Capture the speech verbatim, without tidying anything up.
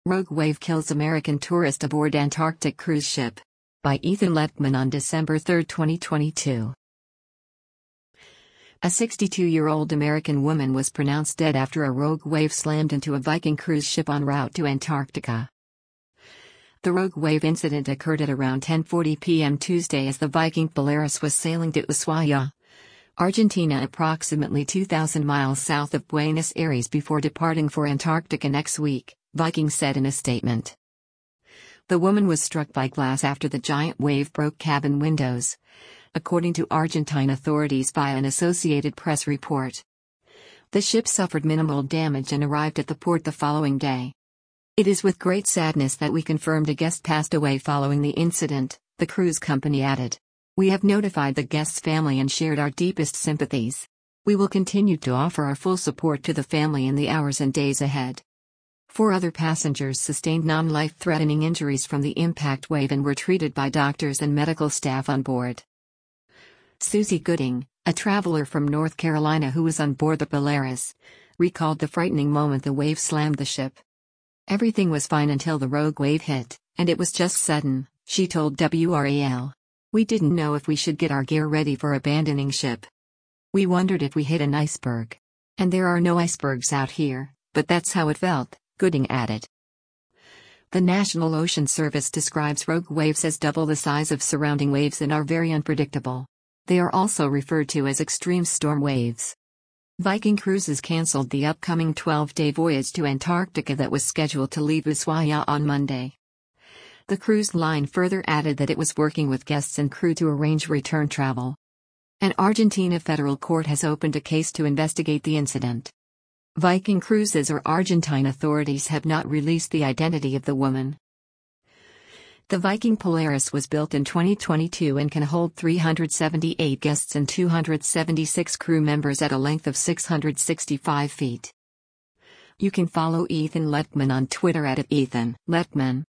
Rogue wave kills American tourist aboard Antarctic cruise ship. By Ethan Lettman on December third, twenty twenty-two. A sixty-two-year-old American woman was pronounced dead after a rogue wave slammed into a Viking cruise ship en route to Antarctica. The rogue wave incident occurred at around ten forty p m Tuesday as the Viking Polaris was sailing to Ushuaia, Argentina, approximately two thousand miles south of Buenos Aires before departing for Antarctica next week, Viking said in a statement. The woman was struck by glass after the giant wave broke cabin windows, according to Argentine authorities via an Associated Press report. The ship suffered minimal damage and arrived at the port the following day. It is with great sadness that we confirmed a guest passed away following the incident, the cruise company added. We have notified the guest's family and shared our deepest sympathies. We will continue to offer our full support to the family in the hours and days ahead. Four other passengers sustained non-life-threatening injuries from the impact wave and were treated by doctors and medical staff on board. Susie Gooding, a traveler from North Carolina who was on board the Polaris, recalled the frightening moment the wave slammed the ship. Everything was fine until the rogue wave hit, and it was just sudden, she told W R A L. We didn't know if we should get our gear ready for abandoning ship. We wondered if we hit an iceberg. And there are no icebergs out here, but that's how it felt, Gooding added. The National Ocean Service describes rogue waves as double the size of surrounding waves and are very unpredictable. They are also referred to as extreme storm waves. Viking Cruises canceled the upcoming twelve-day voyage to Antarctica that was scheduled to leave Ushuaia on Monday. The cruise line further added that it was working with guests and crew to arrange return travel. An Argentina federal court has opened a case to investigate the incident. Viking Cruises or Argentine authorities have not released the identity of the woman. The Viking Polaris was built in twenty twenty-two and can hold three hundred seventy-eight guests and two hundred seventy-six crew members at a length of six hundred sixty-five feet. You can follow Ethan Lettman on Twitter at Ethan Lettman.